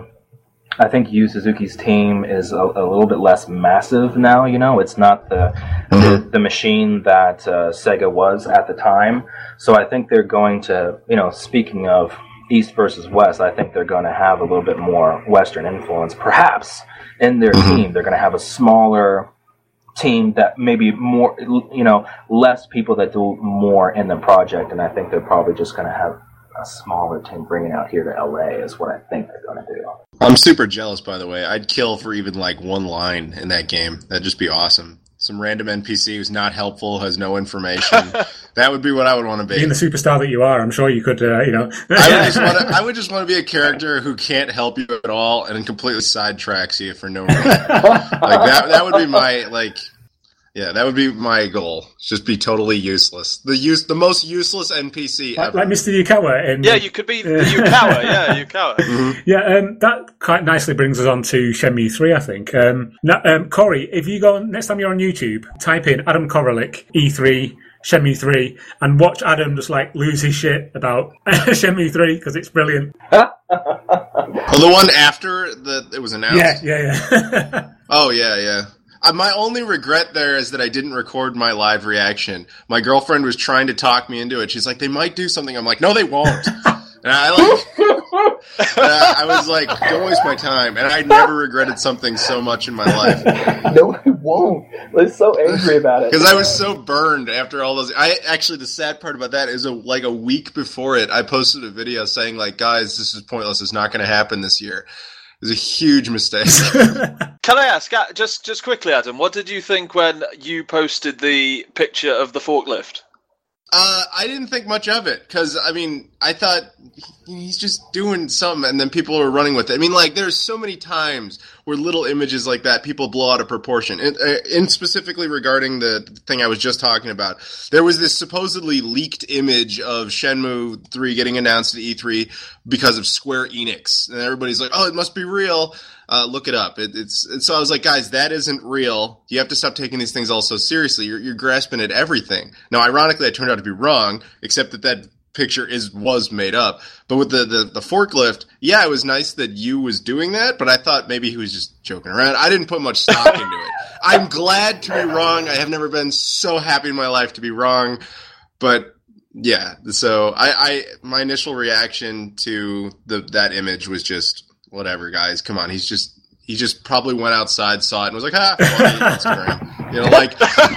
Yu Suzuki's team is a little bit less massive now. It's not the machine that Sega was at the time. So I think they're going to, speaking of East versus West, I think they're going to have a little bit more Western influence, perhaps, in their team. They're going to have a smaller team that maybe more, less people that do more in the project, and I think they're probably just going to have a smaller team bringing out here to LA is what I think they're going to do. I'm super jealous, by the way. I'd kill for even like one line in that game. That'd just be awesome. Some random NPC who's not helpful, has no information. That would be what I would want to be. Being the superstar that you are, I'm sure you could, I would just want to be a character who can't help you at all and completely sidetracks you for no reason. That would be my, that would be my goal. Just be totally useless. The most useless NPC ever. Like Mr. Yukawa. Yeah, you could be the Yukawa. Yeah, Yukawa. Mm-hmm. Yeah, that quite nicely brings us on to Shenmue 3, I think. Now, Corey, if you go next time you're on YouTube, type in Adam Koralik, E3, Shenmue 3, and watch Adam just lose his shit about Shenmue 3 because it's brilliant. The one after it was announced? Yeah. Oh, yeah. My only regret there is that I didn't record my live reaction. My girlfriend was trying to talk me into it. She's like, they might do something. I'm like, no, they won't. And I was like, don't waste my time. And I never regretted something so much in my life. No, I won't. I was so angry about it. Because I was so burned after all those. The sad part about that is a week before it, I posted a video saying, guys, this is pointless. It's not going to happen this year. It was a huge mistake. Can I ask, just quickly, Adam, what did you think when you posted the picture of the forklift? I didn't think much of it because, I mean, I thought he's just doing something and then people are running with it. I mean, like, there's so many times where little images like that, people blow out of proportion. And specifically regarding the thing I was just talking about, there was this supposedly leaked image of Shenmue 3 getting announced at E3 because of Square Enix. And everybody's like, oh, it must be real. Look it up. So I was like, guys, that isn't real. You have to stop taking these things all so seriously. You're grasping at everything. Now, ironically, I turned out to be wrong, except that picture was made up. But with the forklift, yeah, it was nice that you was doing that, but I thought maybe he was just joking around. I didn't put much stock into it. I'm glad to be wrong. I have never been so happy in my life to be wrong. But yeah, so my initial reaction to that image was just, whatever, guys, come on. He just probably went outside, saw it, and was like, funny, Instagram. You know, like,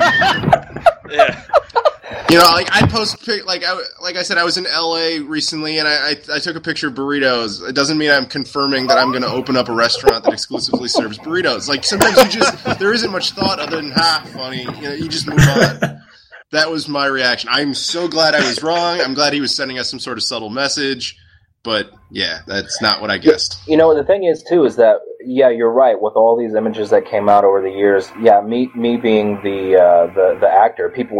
Yeah. you know, like I post, like I said, I was in LA recently, and I took a picture of burritos. It doesn't mean I'm confirming that I'm going to open up a restaurant that exclusively serves burritos. Like, sometimes there isn't much thought other than, funny. You know, you just move on. That was my reaction. I'm so glad I was wrong. I'm glad he was sending us some sort of subtle message. But, yeah, that's not what I guessed. You know, the thing is, too, is that, yeah, you're right. With all these images that came out over the years, yeah, me being the actor, people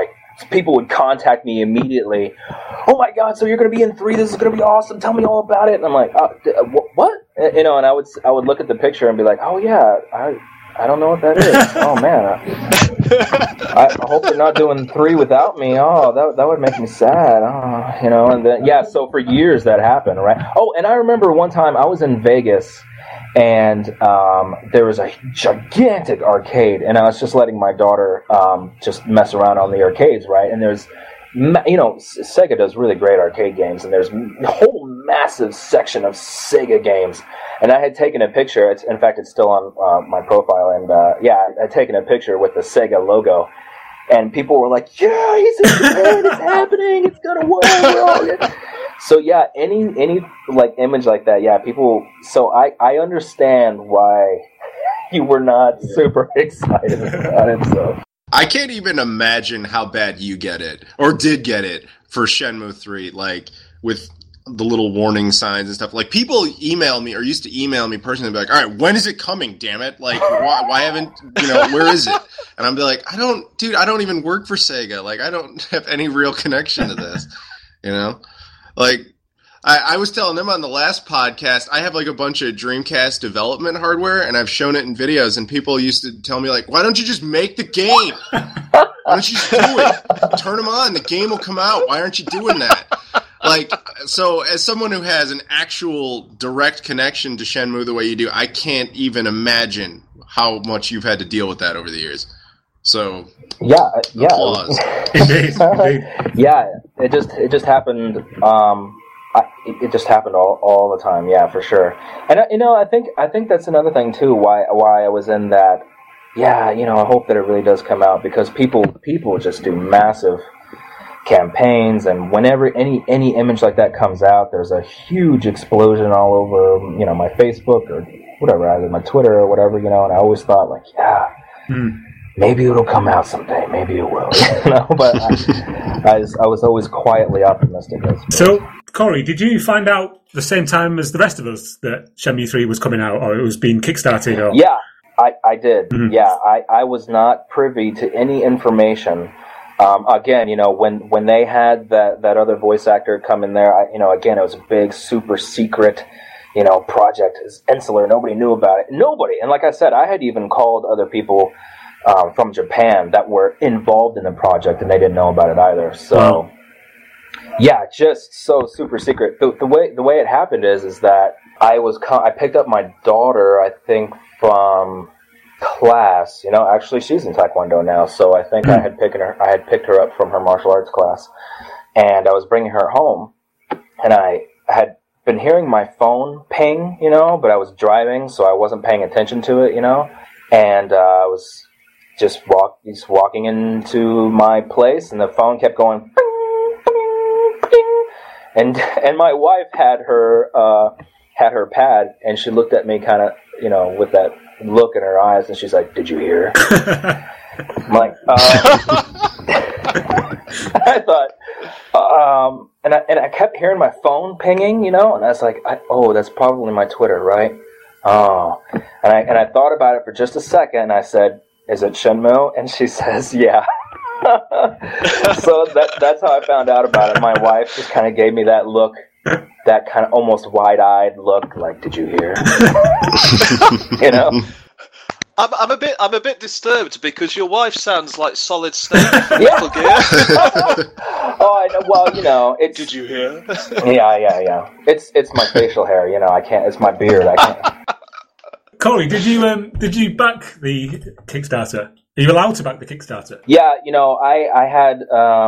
would contact me immediately. Oh, my God, so you're going to be in 3. This is going to be awesome. Tell me all about it. And I'm like, what? You know, and I would look at the picture and be like, oh, yeah, I don't know what that is. Oh, man. I hope you're not doing 3 without me. Oh, that would make me sad. Oh, you know, and then, yeah, so for years that happened, right? Oh, and I remember one time I was in Vegas, and there was a gigantic arcade, and I was just letting my daughter just mess around on the arcades, right? And there's, you know, Sega does really great arcade games, and there's a whole massive section of Sega games. And I had taken a picture. In fact, it's still on my profile. And yeah, I had taken a picture with the Sega logo. And people were like, "Yeah, he's in Japan. It's happening. It's gonna work." So yeah, any like image like that, yeah, people. So I understand why you were not super excited about it. So I can't even imagine how bad you get it or did get it for Shenmue 3, like with the little warning signs and stuff. Like, people email me or used to email me personally, be like, all right, when is it coming, damn it? Like, why haven't, you know, where is it? And I'm be like, I don't even work for Sega. Like, I don't have any real connection to this, you know? Like, I was telling them on the last podcast, I have like a bunch of Dreamcast development hardware, and I've shown it in videos, and people used to tell me like, why don't you just make the game? Why don't you just do it? Turn them on, the game will come out. Why aren't you doing that? Like, so as someone who has an actual direct connection to Shenmue the way you do, I can't even imagine how much you've had to deal with that over the years. So, yeah. Applause. Indeed. Yeah, it just happened. It just happened all the time. Yeah, for sure. And you know, I think that's another thing too. Why I was in that. Yeah, you know, I hope that it really does come out, because people just do massive campaigns, and whenever any image like that comes out, there's a huge explosion all over, you know, my Facebook or whatever, either my Twitter or whatever, you know. And I always thought, like, yeah. Maybe it'll come out someday. Maybe it will. You know, but I was always quietly optimistic. So, Corey, did you find out the same time as the rest of us that Shenmue 3 was coming out, or it was being kickstarted? Or? Yeah, I did. Mm-hmm. Yeah, I was not privy to any information. Again, you know, when they had that other voice actor come in there, you know, again, it was a big, super secret, you know, project. It's insular. Nobody knew about it. Nobody. And like I said, I had even called other people from Japan that were involved in the project, and they didn't know about it either. So, yeah, just so super secret. The way it happened is that I picked up my daughter, I think, from class. You know, actually, she's in Taekwondo now, so I think I had picked her up from her martial arts class, and I was bringing her home, and I had been hearing my phone ping, you know, but I was driving, so I wasn't paying attention to it, you know, and I was just walking into my place, and the phone kept going, bing, bing, bing. And my wife had her pad, and she looked at me kind of, you know, with that look in her eyes, and she's like, "Did you hear?" I'm like, I thought, and I kept hearing my phone pinging, and I was like, that's probably my Twitter, right? Oh, and I thought about it for just a second, and I said, "Is it Shenmue?" And she says, "Yeah." So that's how I found out about it. My wife just kind of gave me that look, that kind of almost wide-eyed look, like, "Did you hear?" I'm a bit disturbed because your wife sounds like Solid Snake from Yeah. Metal Gear. Oh, I know. Well, it's. Did you hear? Yeah. It's my facial hair. I can't. It's my beard. I can't. Corey, did you back the Kickstarter? Are you allowed to back the Kickstarter? Yeah, I had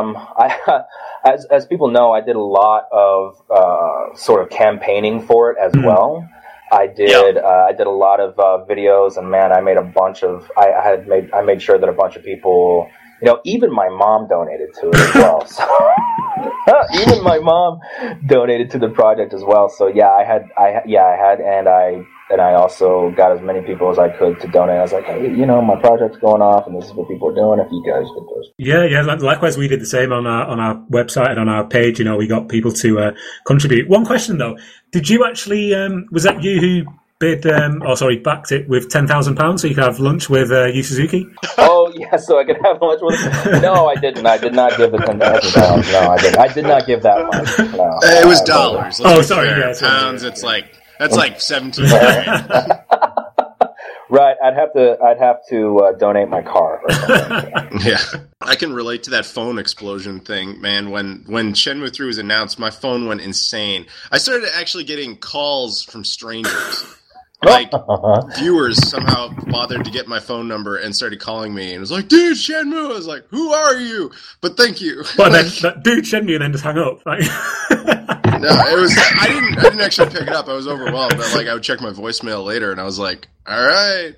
as people know, I did a lot of sort of campaigning for it as well. I did a lot of videos, and man, I made a bunch of. I made sure that a bunch of people, even my mom donated to it as well. So, even my mom donated to the project as well. So yeah, I had, and I also got as many people as I could to donate. I was like, hey, my project's going off, and this is what people are doing. If you guys could do it. Yeah. Likewise, we did the same on our website and on our page. We got people to contribute. One question though: did you actually? Was that you who backed it with £10,000 so you could have lunch with Yu Suzuki? Oh yeah, so I could have lunch with him. No, I didn't. I did not give the £10,000. No, I didn't. I did not give that much. No, it was dollars. Sorry. Yeah, pounds. It's like. That's like 17 grand. Right, I'd have to donate my car or something. Yeah. I can relate to that phone explosion thing, man. When Shenmue 3 was announced, my phone went insane. I started actually getting calls from strangers. Like, viewers somehow bothered to get my phone number and started calling me and was like, "Dude, Shenmue." I was like, "Who are you?" But thank you. But then, dude, Shenmue, and then just hung up. Right? No, it was. I didn't actually pick it up. I was overwhelmed. But I would check my voicemail later, and I was like, "All right."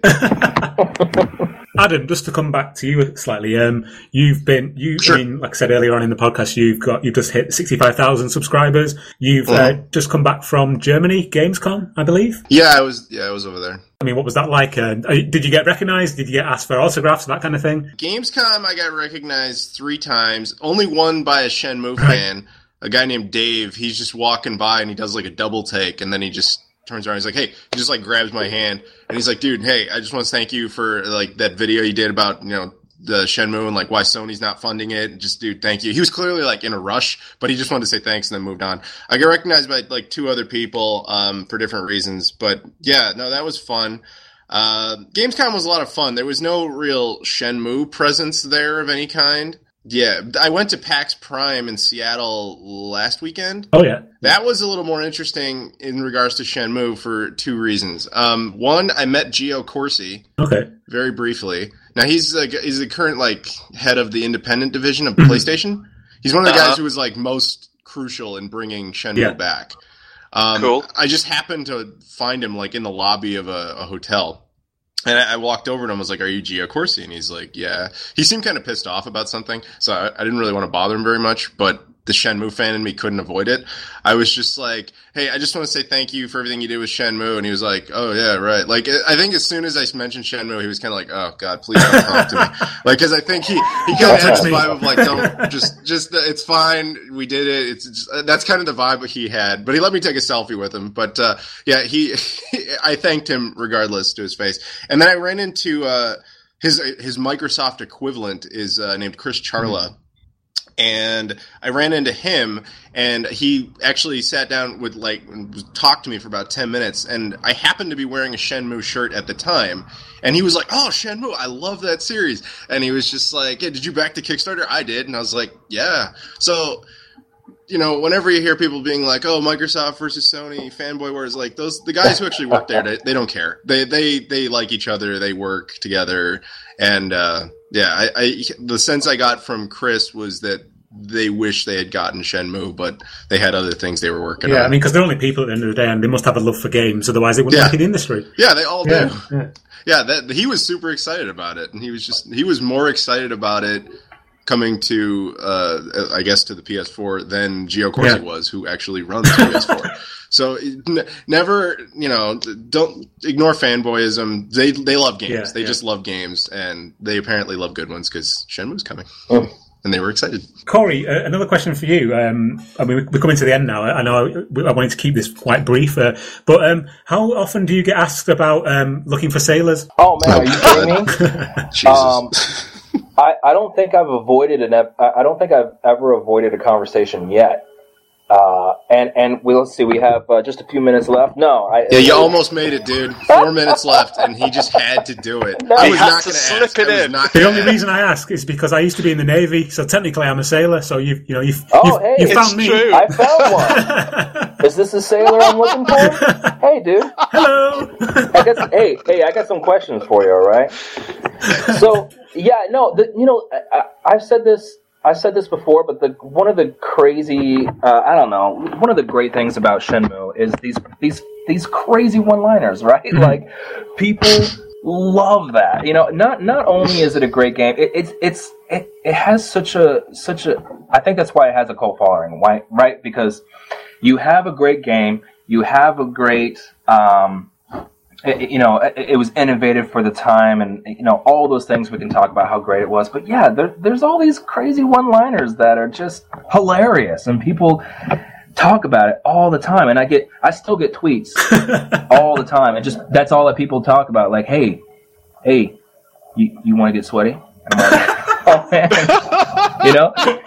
Adam, just to come back to you slightly, you've been Sure. I mean, like I said earlier on in the podcast, you've just hit 65,000 subscribers. You've just come back from Germany, Gamescom, I believe. Yeah, I was over there. I mean, what was that like? Did you get recognized? Did you get asked for autographs, that kind of thing? Gamescom, I got recognized 3 times. Only one by a Shenmue fan, a guy named Dave. He's just walking by and he does like a double take, and then he just turns around. He's like, "Hey," he just like grabs my hand and he's like, "Dude, hey, I just want to thank you for like that video you did about the Shenmue and like why Sony's not funding it. Just, dude, thank you." He was clearly like in a rush, but he just wanted to say thanks and then moved on. I got recognized by like 2 other people for different reasons, but yeah, no, that was fun. Gamescom was a lot of fun. There was no real Shenmue presence there of any kind. Yeah, I went to PAX Prime in Seattle last weekend. Oh, yeah. That was a little more interesting in regards to Shenmue for 2 reasons. One, I met Gio Corsi. Okay. Very briefly. Now, he's the current, like, head of the independent division of PlayStation. He's one of the guys who was, like, most crucial in bringing Shenmue back. Cool. I just happened to find him, like, in the lobby of a hotel. And I walked over to him and was like, "Are you Gio Corsi?" And he's like, "Yeah." He seemed kind of pissed off about something, so I didn't really want to bother him very much, but the Shenmue fan in me couldn't avoid it. I was just like, "Hey, I just want to say thank you for everything you did with Shenmue." And he was like, "Oh, yeah, right." Like, I think as soon as I mentioned Shenmue, he was kind of like, "Oh, God, please don't talk to me." Like, because I think he kind of had this vibe of like, "Don't, just it's fine. We did it." It's just, that's kind of the vibe that he had. But he let me take a selfie with him. But yeah, I thanked him regardless to his face. And then I ran into his Microsoft equivalent is named Chris Charla. And I ran into him, and he actually sat down with talked to me for about 10 minutes, and I happened to be wearing a Shenmue shirt at the time, and he was like, "Oh, Shenmue, I love that series." And he was just like, "Yeah, did you back the Kickstarter?" I did. And I was like, "Yeah." So, whenever you hear people being like, "Oh, Microsoft versus Sony, fanboy wars," like the guys who actually work there, they don't care. They like each other, they work together, and yeah, the sense I got from Chris was that they wish they had gotten Shenmue, but they had other things they were working on. Yeah, I mean, because they're only people at the end of the day, and they must have a love for games, otherwise they wouldn't work in the industry. Yeah, they all do. Yeah, he was super excited about it, and he was more excited about it coming to, I guess, to the PS4 than Gio Corsi was, who actually runs PS4. So never, don't ignore fanboyism. They love games. They just love games, and they apparently love good ones because Shenmue's coming. and they were excited. Corey, another question for you. I mean, we're coming to the end now. I know I wanted to keep this quite brief, but how often do you get asked about looking for sailors? Oh man, are you kidding me? Jesus. I don't think I've ever avoided a conversation yet. And let's see, we have just a few minutes left. You almost made it, dude. 4 minutes left, and he just had to do it. No. I He was had not to going to slip ask. it I was in. not The gonna only ask. reason I ask is because I used to be in the Navy, so technically I'm a sailor. So you've hey, found me. true. I found one. Is this the sailor I'm looking for? Hey, dude. Hello. I got some questions for you. All right. So yeah, no, I've said this before, but one of the crazy, one of the great things about Shenmue is these crazy one-liners, right? Mm-hmm. Like people love that. Not only is it a great game, it has such a. I think that's why it has a cult following, right? Because you have a great game, you have a great. It was innovative for the time, and all those things we can talk about how great it was. But yeah, there's all these crazy one-liners that are just hilarious, and people talk about it all the time. And I still get tweets all the time, and just that's all that people talk about. Like, hey, you want to get sweaty? And I'm like, oh man,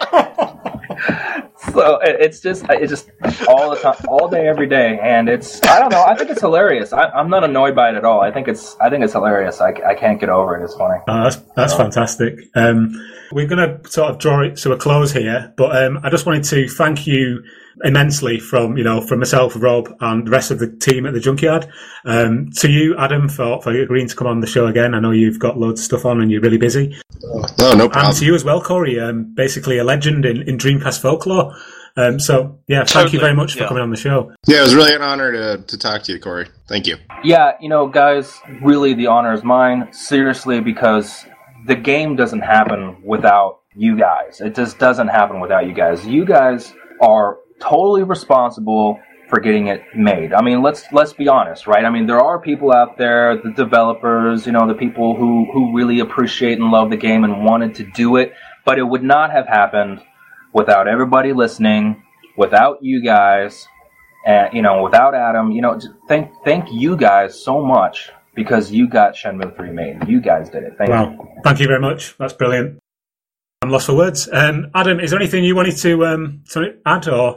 So it's just all the time, all day, every day, and I don't know. I think it's hilarious. I'm not annoyed by it at all. I think it's hilarious. I can't get over it. It's funny. That's fantastic. We're going to sort of draw it to a close here, but I just wanted to thank you immensely from myself, Rob, and the rest of the team at the Junkyard. To you, Adam, for agreeing to come on the show again. I know you've got loads of stuff on and you're really busy. No problem. And to you as well, Corey, basically a legend in Dreamcast folklore. Thank you very much for coming on the show. Yeah, it was really an honor to talk to you, Corey. Thank you. Yeah, guys, really the honor is mine. Seriously, because the game doesn't happen without you guys. It just doesn't happen without you guys. You guys are totally responsible for getting it made. I mean, let's be honest, right? I mean, there are people out there, the developers, the people who really appreciate and love the game and wanted to do it, but it would not have happened without everybody listening, without you guys, and without Adam. Thank you guys so much, because you got Shenmue 3 made. You guys did it. Thank you. Thank you very much. That's brilliant. I'm lost for words. Adam, is there anything you wanted to add or?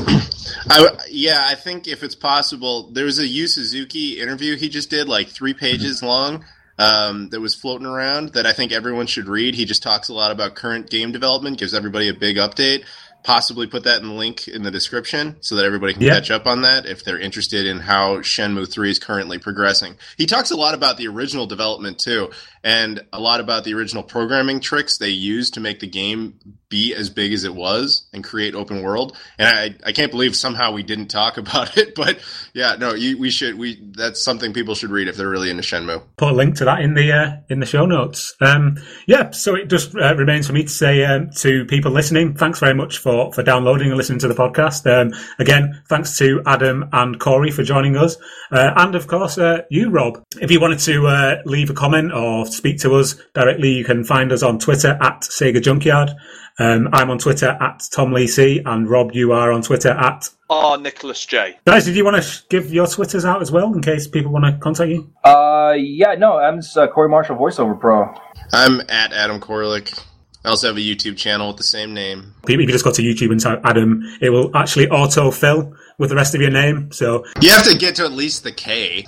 I think if it's possible, there was a Yu Suzuki interview he just did, like 3 pages long, that was floating around that I think everyone should read. He just talks a lot about current game development, gives everybody a big update. Possibly put that in the link in the description so that everybody can catch up on that if they're interested in how Shenmue 3 is currently progressing. He talks a lot about the original development too, and a lot about the original programming tricks they used to make the game be as big as it was and create open world. And I can't believe somehow we didn't talk about it, but yeah, no, we should. That's something people should read if they're really into Shenmue. Put a link to that in the show notes. So it just remains for me to say to people listening, thanks very much for downloading and listening to the podcast. Again, thanks to Adam and Corey for joining us. And of course, you, Rob. If you wanted to leave a comment or speak to us directly, you can find us on Twitter at Sega Junkyard. I'm on Twitter at Tom Lee C, and Rob, you are on Twitter at Nicholas J. Guys, did you want to give your Twitters out as well in case people want to contact you? I'm just Corey Marshall, voiceover pro. I'm at Adam Korlick. I also have a YouTube channel with the same name. If you just go to YouTube and type Adam, it will actually autofill with the rest of your name. So you have to get to at least the K.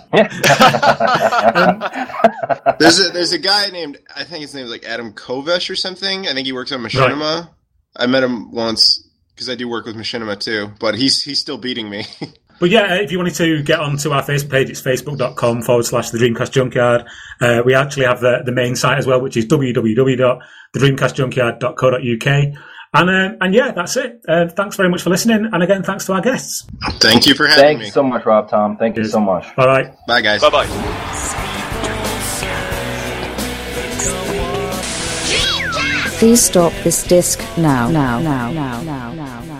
There's a guy named, I think his name is like Adam Kovesh or something. I think he works on Machinima. Right. I met him once because I do work with Machinima too, but he's still beating me. But yeah, if you wanted to get onto our Facebook page, it's facebook.com/The Dreamcast Junkyard. We actually have the main site as well, which is www.thedreamcastjunkyard.co.uk. And yeah, that's it. Thanks very much for listening. And again, thanks to our guests. Thank you for having me. Thanks so much, Rob, Tom. Thank you so much. All right. Bye, guys. Bye-bye. Please stop this disc now.